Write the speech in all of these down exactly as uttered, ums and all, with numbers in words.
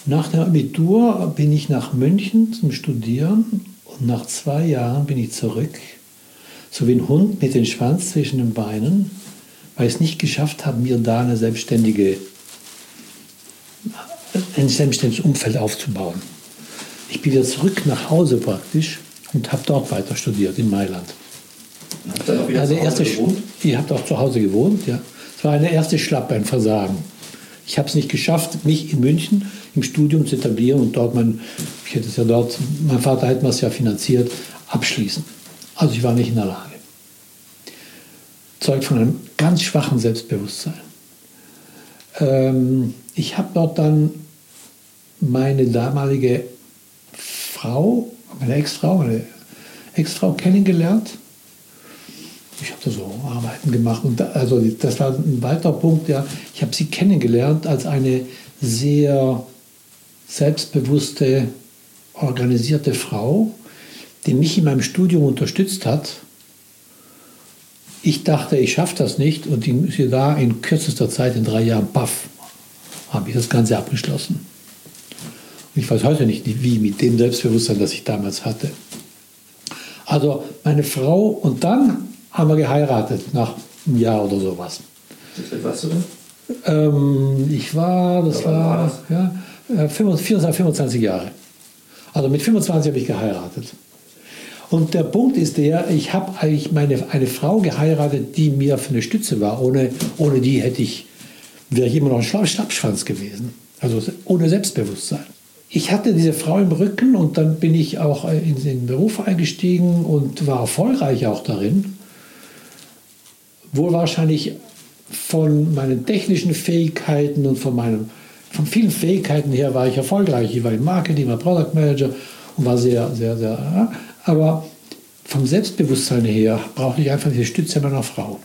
Nach dem Abitur bin ich nach München zum Studieren und nach zwei Jahren bin ich zurück, so wie ein Hund mit dem Schwanz zwischen den Beinen, weil ich es nicht geschafft habe, mir da eine selbstständige, ein selbstständiges Umfeld aufzubauen. Ich bin wieder zurück nach Hause praktisch und habe dort weiter studiert, in Mailand. Habt ihr auch wieder Also zu Hause erste, gewohnt? ihr habt auch zu Hause gewohnt, ja. Es war eine erste Schlappe, ein Versagen. Ich habe es nicht geschafft, mich in München im Studium zu etablieren und dort, mein, ich hätte es ja dort, mein Vater hat mir es ja finanziert, abschließen. Also ich war nicht in der Lage. Zeugt von einem ganz schwachen Selbstbewusstsein. Ähm, ich habe dort dann meine damalige Frau, meine Ex-Frau, meine Ex-Frau kennengelernt. Ich habe da so Arbeiten gemacht. Und da, also das war ein weiterer Punkt. Ja, ich habe sie kennengelernt als eine sehr selbstbewusste, organisierte Frau, die mich in meinem Studium unterstützt hat. Ich dachte, ich schaffe das nicht. Und die, sie da in kürzester Zeit, in drei Jahren, paff, habe ich das Ganze abgeschlossen. Und ich weiß heute nicht, wie, mit dem Selbstbewusstsein, das ich damals hatte. Also meine Frau, und dann haben wir geheiratet, nach einem Jahr oder sowas. Wie alt warst du denn? Ähm, ich war, das Ja, wann war war, ja, vierundzwanzig, fünfundzwanzig Jahre. Also mit fünfundzwanzig habe ich geheiratet. Und der Punkt ist der, ich habe eigentlich meine, eine Frau geheiratet, die mir für eine Stütze war. Ohne, ohne die hätte ich, wäre ich immer noch ein Schlappschwanz gewesen. Also ohne Selbstbewusstsein. Ich hatte diese Frau im Rücken und dann bin ich auch in den Beruf eingestiegen und war erfolgreich auch darin. Wohl wahrscheinlich von meinen technischen Fähigkeiten und von, meinen, von vielen Fähigkeiten her war ich erfolgreich. Ich war im Marketing, war Product Manager und war sehr, sehr, sehr... Aber vom Selbstbewusstsein her brauchte ich einfach diese Stütze meiner Frau.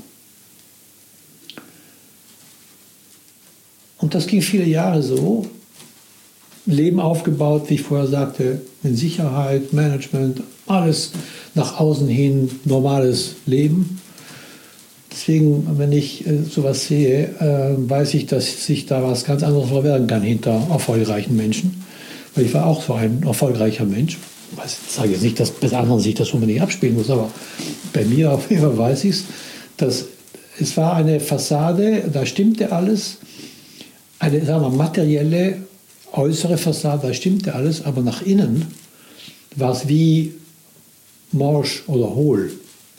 Und das ging viele Jahre so. Leben aufgebaut, wie ich vorher sagte, in Sicherheit, Management, alles nach außen hin, normales Leben. Deswegen, wenn ich äh, sowas sehe, äh, weiß ich, dass sich da was ganz anderes verbergen kann hinter erfolgreichen Menschen. Weil ich war auch so ein erfolgreicher Mensch. Ich sage jetzt nicht, dass bei anderen sich das unbedingt abspielen muss, aber bei mir auf jeden Fall weiß ich es, dass es war eine Fassade, da stimmte alles, eine, sagen wir, materielle, äußere Fassade, da stimmte alles, aber nach innen war es wie morsch oder hohl.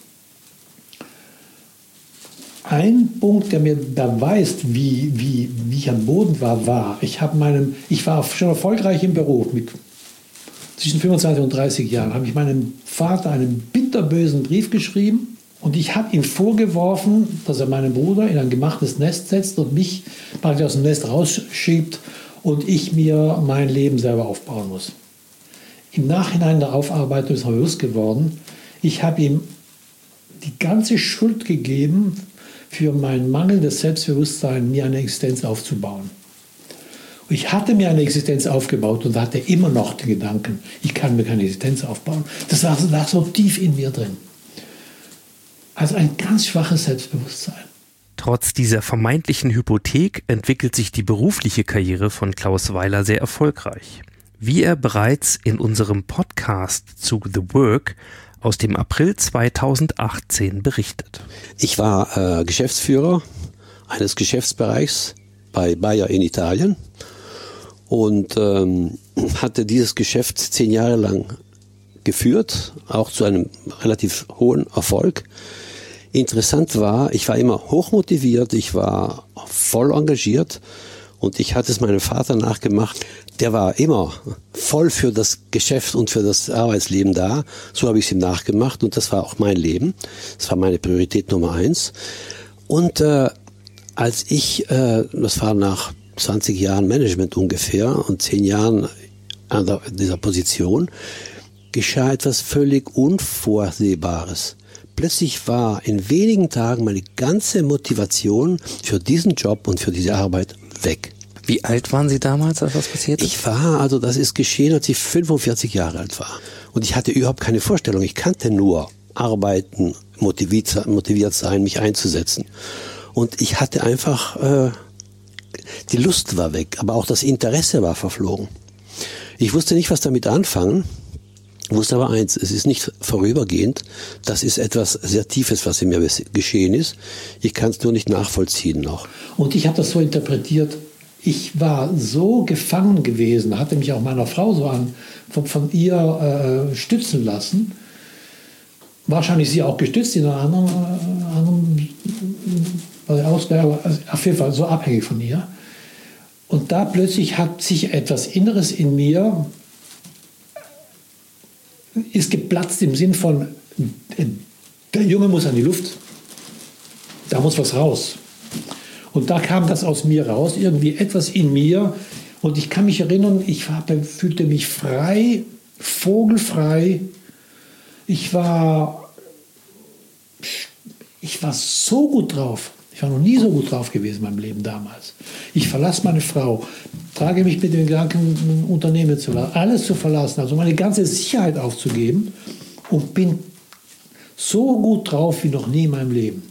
Ein Punkt, der mir beweist, wie, wie, wie ich am Boden war, war, ich, hab meinem, ich war schon erfolgreich im Beruf. Mit zwischen fünfundzwanzig und dreißig Jahren habe ich meinem Vater einen bitterbösen Brief geschrieben und ich habe ihm vorgeworfen, dass er meinen Bruder in ein gemachtes Nest setzt und mich praktisch aus dem Nest rausschiebt und ich mir mein Leben selber aufbauen muss. Im Nachhinein der Aufarbeitung ist mir bewusst geworden, ich habe ihm die ganze Schuld gegeben für mein mangelndes Selbstbewusstsein, mir eine Existenz aufzubauen. Und ich hatte mir eine Existenz aufgebaut und hatte immer noch den Gedanken, ich kann mir keine Existenz aufbauen. Das lag, lag so tief in mir drin. Also ein ganz schwaches Selbstbewusstsein. Trotz dieser vermeintlichen Hypothek entwickelt sich die berufliche Karriere von Klaus Weiler sehr erfolgreich. Wie er bereits in unserem Podcast zu The Work aus dem April zweitausendachtzehn berichtet. Ich war äh, Geschäftsführer eines Geschäftsbereichs bei Bayer in Italien und ähm, hatte dieses Geschäft zehn Jahre lang geführt, auch zu einem relativ hohen Erfolg. Interessant war, ich war immer hochmotiviert, ich war voll engagiert und ich hatte es meinem Vater nachgemacht. Der war immer voll für das Geschäft und für das Arbeitsleben da. So habe ich es ihm nachgemacht und das war auch mein Leben. Das war meine Priorität Nummer eins. Und äh, als ich, äh, das war nach zwanzig Jahren Management ungefähr und zehn Jahren an der, dieser Position, geschah etwas völlig Unvorsehbares. Plötzlich war in wenigen Tagen meine ganze Motivation für diesen Job und für diese Arbeit weg. Wie alt waren Sie damals, als das passiert ist? Ich war, also das ist geschehen, als ich fünfundvierzig Jahre alt war. Und ich hatte überhaupt keine Vorstellung. Ich kannte nur arbeiten, motiviert, motiviert sein, mich einzusetzen. Und ich hatte einfach äh, die Lust war weg, aber auch das Interesse war verflogen. Ich wusste nicht, was damit anfangen, wusste aber eins, es ist nicht vorübergehend, das ist etwas sehr Tiefes, was in mir geschehen ist. Ich kann es nur nicht nachvollziehen noch. Und ich habe das so interpretiert, ich war so gefangen gewesen, hatte mich auch meiner Frau so an, von, von ihr äh, stützen lassen, wahrscheinlich sie auch gestützt in einer anderen, äh, anderen äh, Ausgabe, also auf jeden Fall so abhängig von ihr. Und da plötzlich hat sich etwas Inneres in mir, ist geplatzt im Sinn von, der Junge muss an die Luft, da muss was raus. Und da kam das aus mir raus, irgendwie etwas in mir. Und ich kann mich erinnern, ich war, fühlte mich frei, vogelfrei. Ich war, ich war so gut drauf. Ich war noch nie so gut drauf gewesen in meinem Leben damals. Ich verlasse meine Frau, trage mich mit dem Gedanken, ein Unternehmen zu lassen, alles zu verlassen, also meine ganze Sicherheit aufzugeben und bin so gut drauf wie noch nie in meinem Leben.